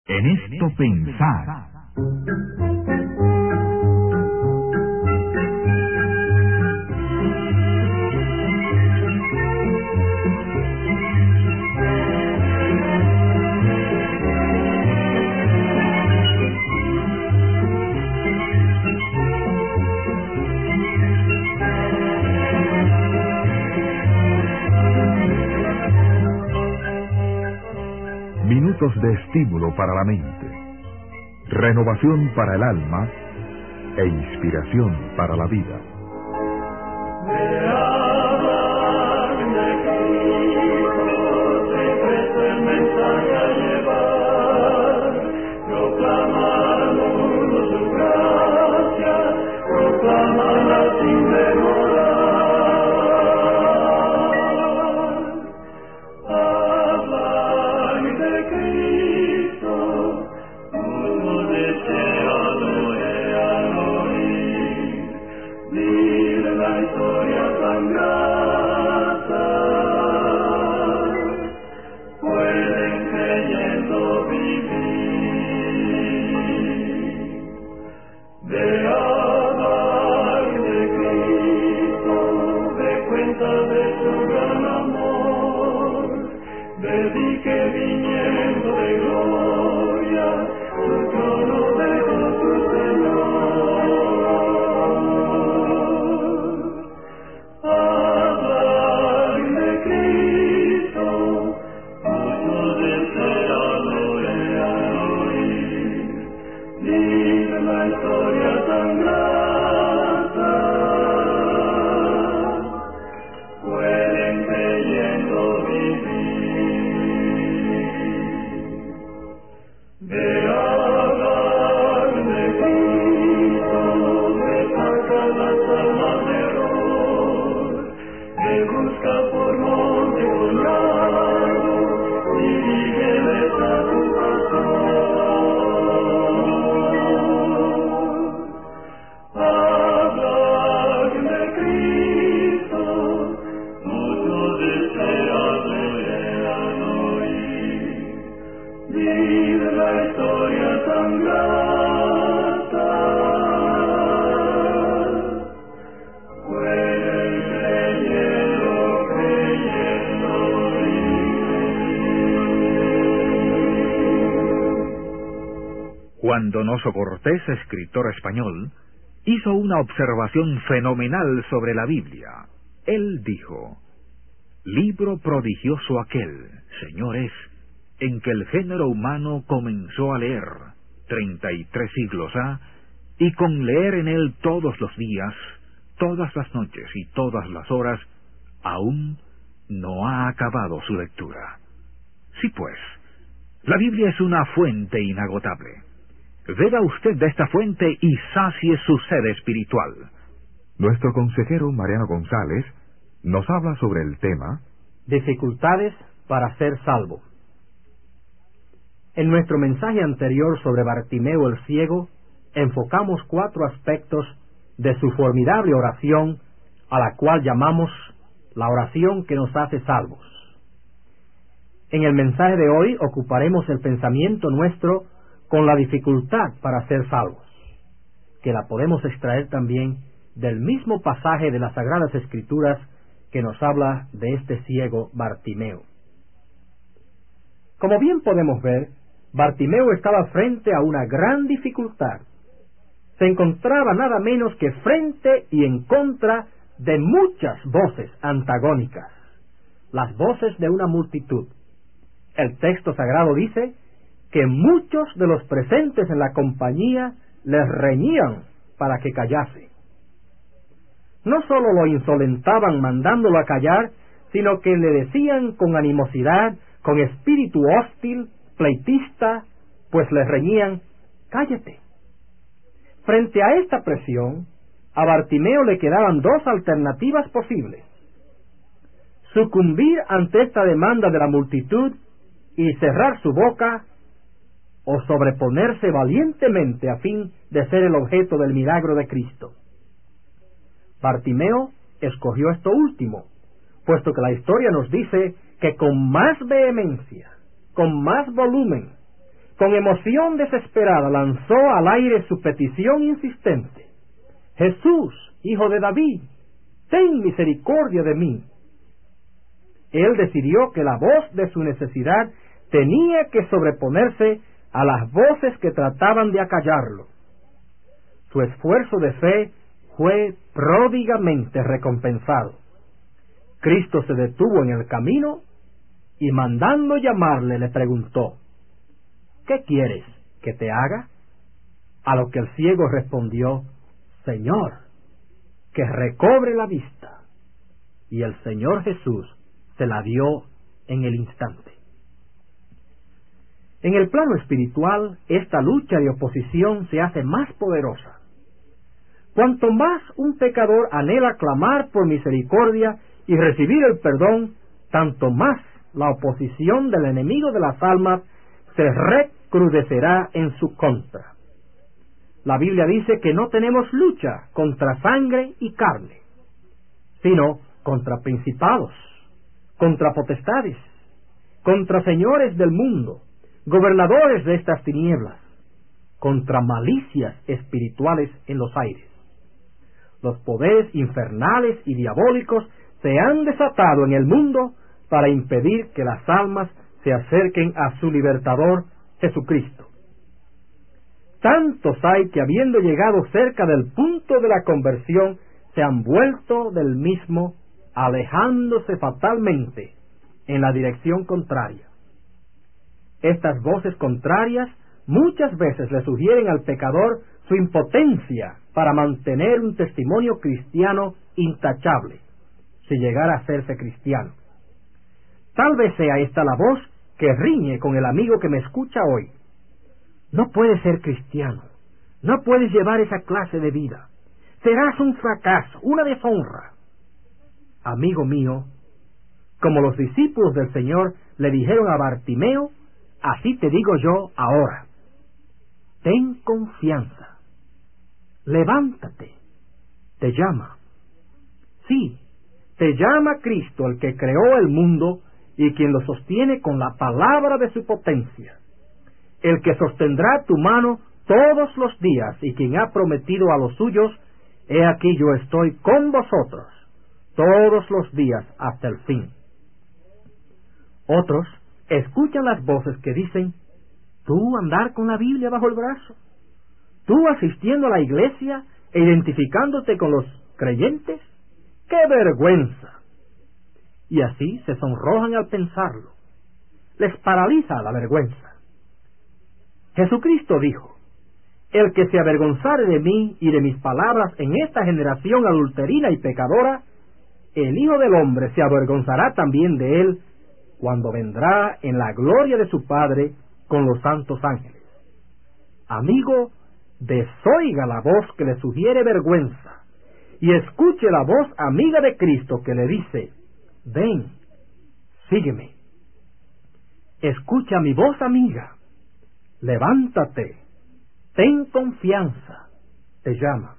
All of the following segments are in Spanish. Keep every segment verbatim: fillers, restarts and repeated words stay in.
En esto pensar. Minutos de estímulo para la mente, renovación para el alma e inspiración para la vida. Juan Donoso Cortés, escritor español, hizo una observación fenomenal sobre la Biblia. Él dijo: libro prodigioso aquel, señores, en que el género humano comenzó a leer, treinta y tres siglos ha, y con leer en él todos los días, todas las noches y todas las horas, aún no ha acabado su lectura. Sí, pues, la Biblia es una fuente inagotable. Beba usted de esta fuente y sacie su sed espiritual. Nuestro consejero Mariano González nos habla sobre el tema dificultades para ser salvo. En nuestro mensaje anterior sobre Bartimeo el ciego, enfocamos cuatro aspectos de su formidable oración, a la cual llamamos la oración que nos hace salvos. En el mensaje de hoy ocuparemos el pensamiento nuestro con la dificultad para ser salvos, que la podemos extraer también del mismo pasaje de las Sagradas Escrituras que nos habla de este ciego Bartimeo. Como bien podemos ver, Bartimeo estaba frente a una gran dificultad. Se encontraba nada menos que frente y en contra de muchas voces antagónicas, las voces de una multitud. El texto sagrado dice que muchos de los presentes en la compañía les reñían para que callase. No sólo lo insolentaban mandándolo a callar, sino que le decían con animosidad, con espíritu hostil, pleitista, pues le reñían: cállate. Frente a esta presión, a Bartimeo le quedaban dos alternativas posibles: sucumbir ante esta demanda de la multitud y cerrar su boca, o sobreponerse valientemente a fin de ser el objeto del milagro de Cristo. Bartimeo escogió esto último, puesto que la historia nos dice que con más vehemencia, con más volumen, con emoción desesperada lanzó al aire su petición insistente: Jesús, hijo de David, ten misericordia de mí. Él decidió que la voz de su necesidad tenía que sobreponerse a las voces que trataban de acallarlo. Su esfuerzo de fe fue pródigamente recompensado. Cristo se detuvo en el camino y, mandando llamarle, le preguntó: ¿qué quieres que te haga? A lo que el ciego respondió: Señor, que recobre la vista. Y el Señor Jesús se la dio en el instante. En el plano espiritual, esta lucha de oposición se hace más poderosa. Cuanto más un pecador anhela clamar por misericordia y recibir el perdón, tanto más la oposición del enemigo de las almas se recrudecerá en su contra. La Biblia dice que no tenemos lucha contra sangre y carne, sino contra principados, contra potestades, contra señores del mundo, gobernadores de estas tinieblas, contra malicias espirituales en los aires. Los poderes infernales y diabólicos se han desatado en el mundo para impedir que las almas se acerquen a su libertador Jesucristo. Tantos hay que, habiendo llegado cerca del punto de la conversión, se han vuelto del mismo, alejándose fatalmente en la dirección contraria. Estas voces contrarias muchas veces le sugieren al pecador su impotencia para mantener un testimonio cristiano intachable, si llegara a hacerse cristiano. Tal vez sea esta la voz que riñe con el amigo que me escucha hoy. No puedes ser cristiano, no puedes llevar esa clase de vida, serás un fracaso, una deshonra. Amigo mío, como los discípulos del Señor le dijeron a Bartimeo, así te digo yo ahora: ten confianza, levántate, te llama. Sí, te llama Cristo, el que creó el mundo y quien lo sostiene con la palabra de su potencia, el que sostendrá tu mano todos los días y quien ha prometido a los suyos: he aquí yo estoy con vosotros todos los días hasta el fin. Otros escuchan las voces que dicen: tú andar con la Biblia bajo el brazo, tú asistiendo a la iglesia e identificándote con los creyentes, ¡qué vergüenza! Y así se sonrojan al pensarlo. Les paraliza la vergüenza. Jesucristo dijo: el que se avergonzare de mí y de mis palabras en esta generación adulterina y pecadora, el Hijo del Hombre se avergonzará también de él cuando vendrá en la gloria de su Padre con los santos ángeles. Amigo, desoiga la voz que le sugiere vergüenza y escuche la voz amiga de Cristo que le dice: ven, sígueme. Escucha mi voz amiga, levántate, ten confianza, te llama.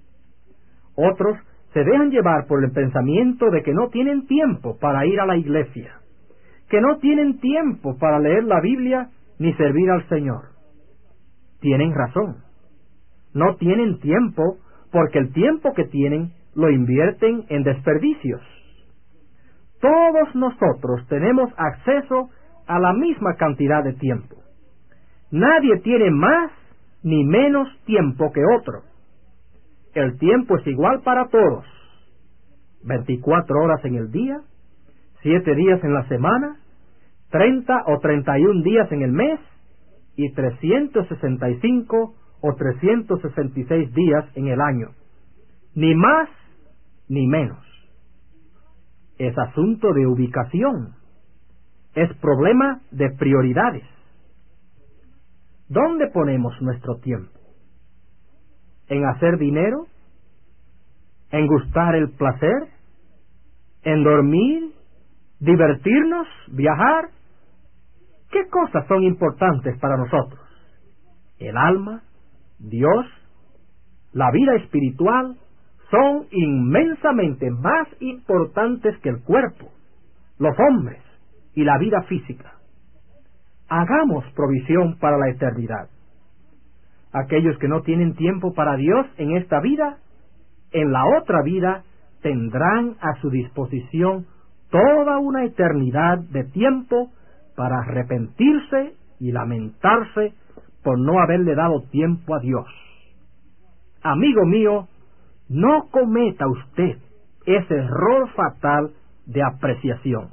Otros se dejan llevar por el pensamiento de que no tienen tiempo para ir a la iglesia, que no tienen tiempo para leer la Biblia ni servir al Señor. Tienen razón. No tienen tiempo porque el tiempo que tienen lo invierten en desperdicios. Todos nosotros tenemos acceso a la misma cantidad de tiempo. Nadie tiene más ni menos tiempo que otro. El tiempo es igual para todos. veinticuatro horas en el día, siete días en la semana, treinta o treinta y un días en el mes y trescientos sesenta y cinco o trescientos sesenta y seis días en el año. Ni más ni menos. Es asunto de ubicación. Es problema de prioridades. ¿Dónde ponemos nuestro tiempo? ¿En hacer dinero? ¿En gustar el placer? ¿En dormir? ¿Divertirnos? ¿Viajar? ¿Qué cosas son importantes para nosotros? El alma, Dios, la vida espiritual son inmensamente más importantes que el cuerpo, los hombres y la vida física. hagamos provisión para la eternidad. Aquellos que no tienen tiempo para Dios en esta vida, en la otra vida tendrán a su disposición toda una eternidad de tiempo para arrepentirse y lamentarse por no haberle dado tiempo a Dios. Amigo mío, no cometa usted ese error fatal de apreciación.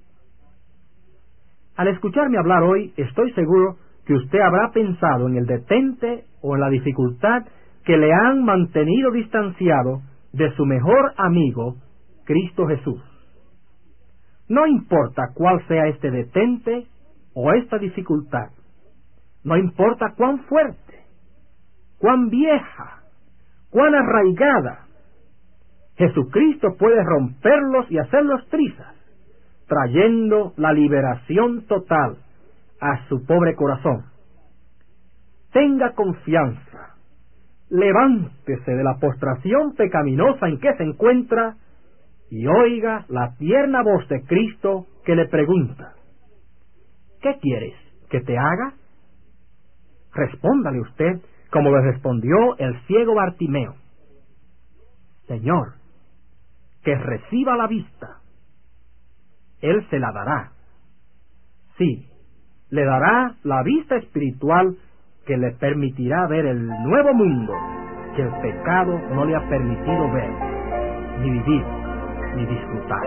Al escucharme hablar hoy, estoy seguro que usted habrá pensado en el detente o en la dificultad que le han mantenido distanciado de su mejor amigo, Cristo Jesús. No importa cuál sea este detente o esta dificultad, no importa cuán fuerte, cuán vieja, cuán arraigada, Jesucristo puede romperlos y hacerlos trizas, trayendo la liberación total a su pobre corazón. Tenga confianza, levántese de la postración pecaminosa en que se encuentra y oiga la tierna voz de Cristo que le pregunta: ¿qué quieres que te haga? Respóndale usted como le respondió el ciego Bartimeo: Señor, que reciba la vista. Él se la dará. Sí, le dará la vista espiritual que le permitirá ver el nuevo mundo que el pecado no le ha permitido ver, ni vivir, ni disfrutar.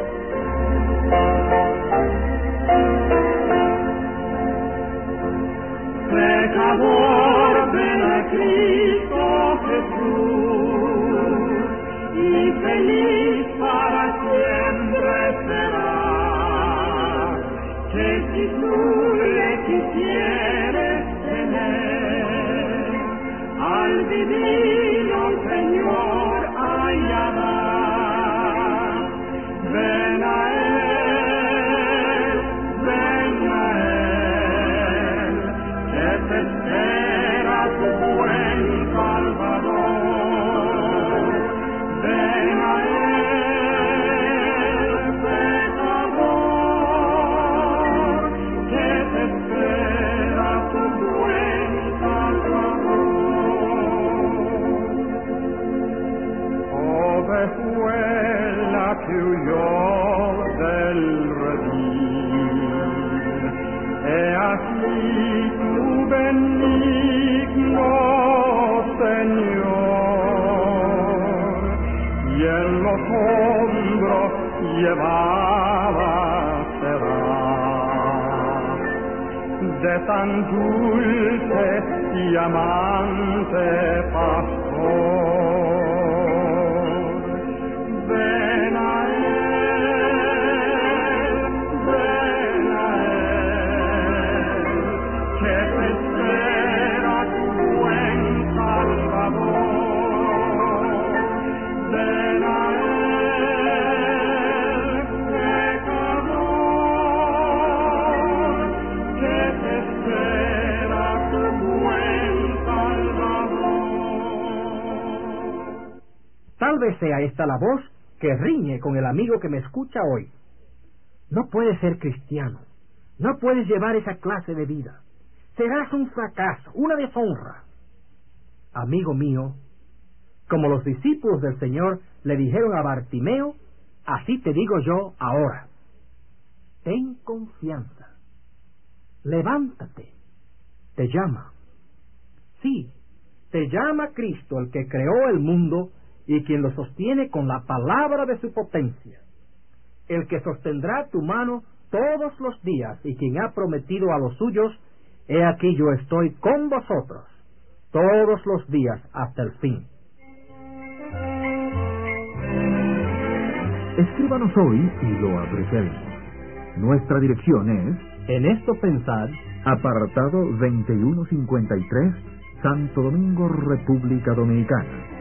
Pecador, ven a Cristo Jesús, y feliz para siempre será, que si tú le quisieres tener, al divino Señor hallará. Ven a Él, ven a Él, que te espera tu buen Salvador. Ven a Él, pecador, que te espera tu buen Salvador. Ovejuela que huyó del redil, he aquí tu benigno Señor, y en los hombros llevada será de tan dulce y amante pastor. Ven a Él, ven a Él, que te espera tu buen Salvador. Ven a Él, pecador, que te espera tu buen Salvador. Tal vez sea esta la voz que riñe con el amigo que me escucha hoy. No puedes ser cristiano, no puedes llevar esa clase de vida, serás un fracaso, una deshonra. Amigo mío, como los discípulos del Señor le dijeron a Bartimeo, así te digo yo ahora: ten confianza, levántate, te llama. Sí, te llama Cristo, el que creó el mundo y quien lo sostiene con la palabra de su potencia, el que sostendrá tu mano todos los días y quien ha prometido a los suyos: he aquí yo estoy con vosotros todos los días hasta el fin. Escríbanos hoy y lo apreciaremos. Nuestra dirección es En esto pensad, apartado veintiuno cincuenta y tres, Santo Domingo, República Dominicana.